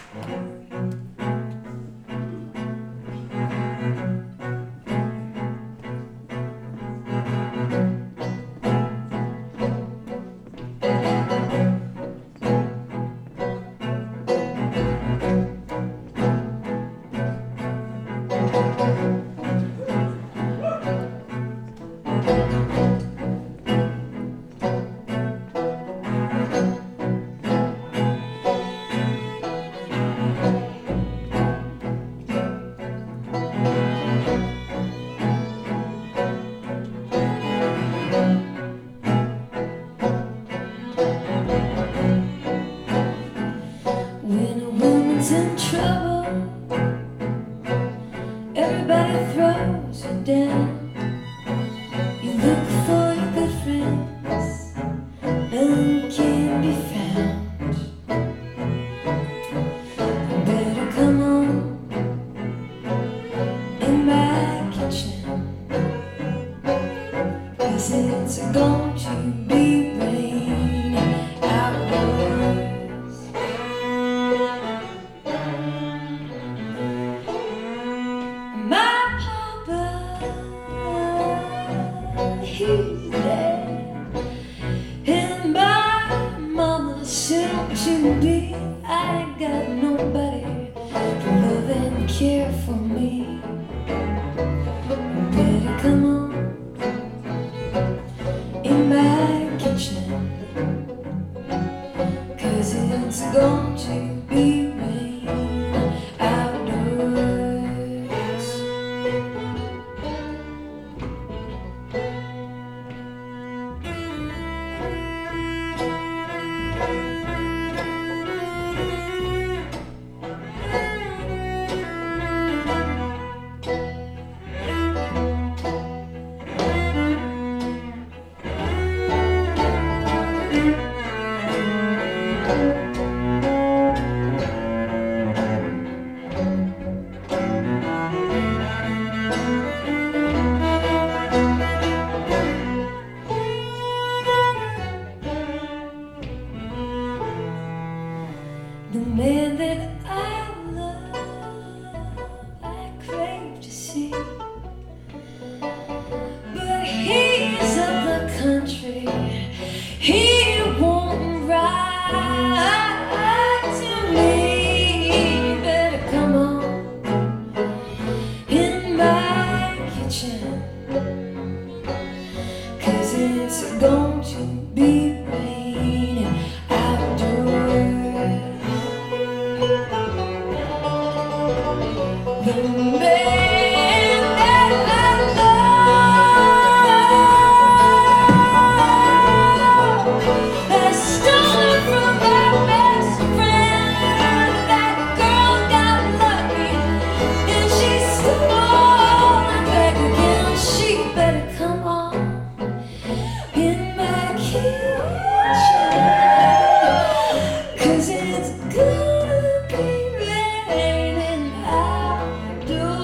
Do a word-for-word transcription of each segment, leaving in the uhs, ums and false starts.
When a woman's in trouble, everybody throws her down. You look for your good friends, none can be found. You better come on in my kitchen, 'cause it's going to be raining outdoors. My papa, he's dead, and my mama said to me, I ain't got nobody to love and care for me. You better come on in my kitchen, 'cause it's going to be raining outdoors. The man that I love, I crave to see, but he's of the country, he won't write to me. Better come on in my kitchen, 'cause it's going to be raining outdoors. The man that I love has stolen from my best friend. That girl got lucky and she stole it back again. She better come on in my kitchen, 'cause it's gonna be raining outdoors.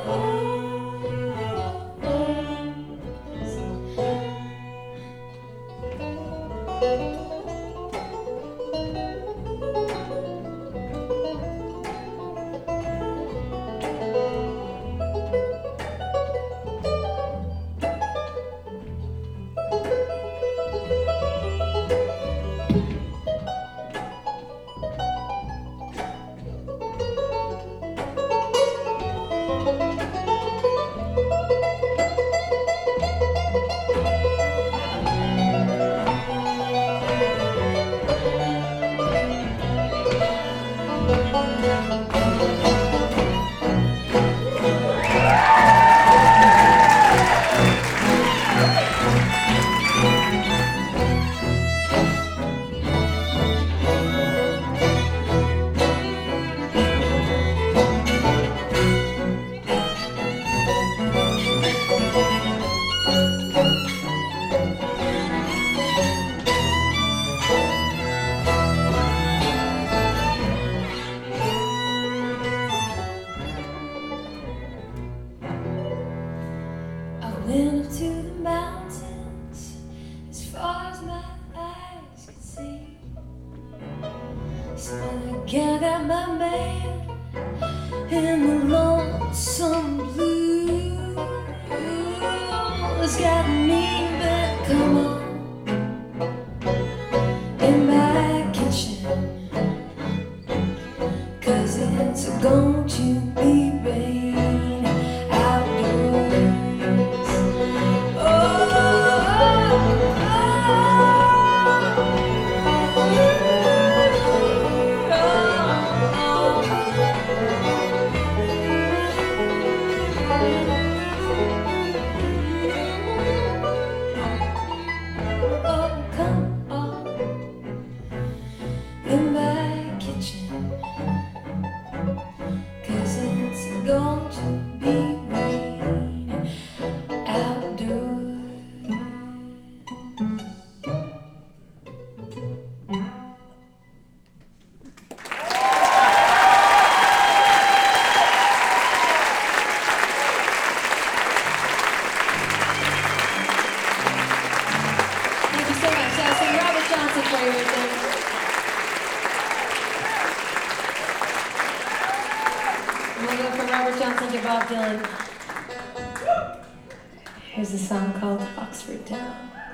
Went up to the mountains as far as my eyes could see. So I got my man in the lonesome blue has got me, but come on in my kitchen, 'cause it's going to be rain outdoors. Oh, in my kitchen, 'cause it's going to be rain outdoors. Thank you so much. I'll sing Robert Johnson for you right there. We'll go from Robert Johnson to Bob Dylan. Here's a song called Oxford Town.